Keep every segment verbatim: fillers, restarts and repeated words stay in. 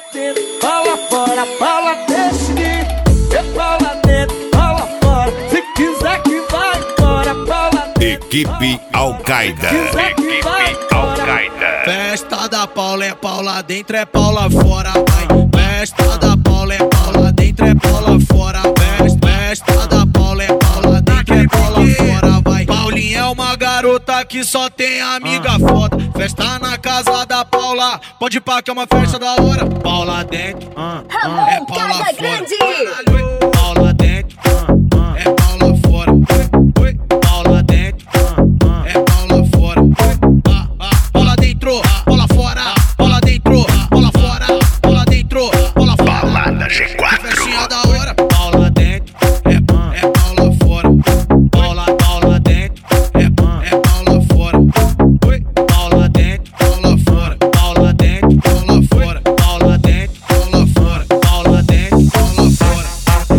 dentro, bola fora, bola dentro, é bola dentro, bola fora. Se quiser que vai embora, bola dentro. Equipe Al-Qaeda. Equipe Al-Qaeda. Festa da Paula é Paula dentro, é Paula fora, vai. Festa da Paula é Paula dentro, é Paula fora. Festa da Paula é Paula dentro, é Paula fora, vai. Paulinha é uma garota que só tem amiga foda. Festa na casa da Paula, pode pá que é uma festa da hora. Paula dentro, Ramon, é Paula Casa fora. Grande. Paula dentro, é Paula fora. Paula dentro, é Paula fora. Ah, ah, Paula dentro, Paula fora. Paula dentro, Paula fora. Paula dentro, Paula fora. Balada G quatro. Festinha da hora. Paula dentro, é, é Paula fora. Paula, Paula dentro, é, é Paula fora. Paula dentro, Paula fora. Paula dentro, Paula fora. Paula dentro, Paula fora. Paula dentro, Paula fora.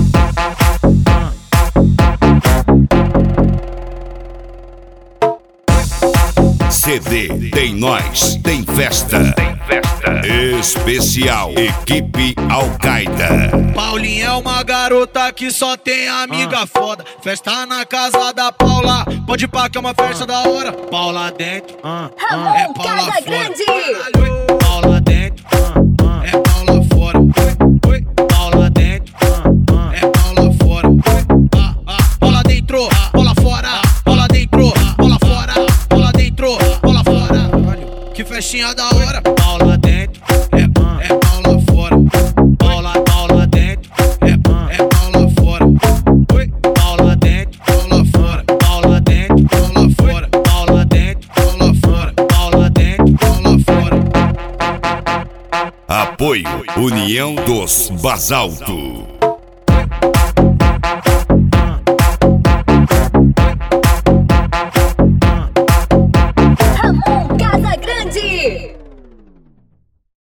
C D Tem Nós, tem festa. Tem festa. Especial Equipe Al-Qaeda. Paulinha é uma garota que só tem amiga foda. Festa na casa da Paula, pode pá que é uma festa da hora. Paula dentro, Ramon, é Paula Casa fora. Grande. Paula dentro, é Paula fora. Paula dentro, é Paula fora. Ah, ah, Paula dentro, Paula fora. Paula dentro, Paula fora. Paula dentro, Paula fora. Que festinha da hora. Paula dentro, é, é Paula fora. Paula, Paula dentro, é, é Paula fora. Paula dentro, Paula fora. Paula dentro, Paula fora. Paula dentro, Paula fora. Paula dentro, Paula fora. Apoio União dos Basalto.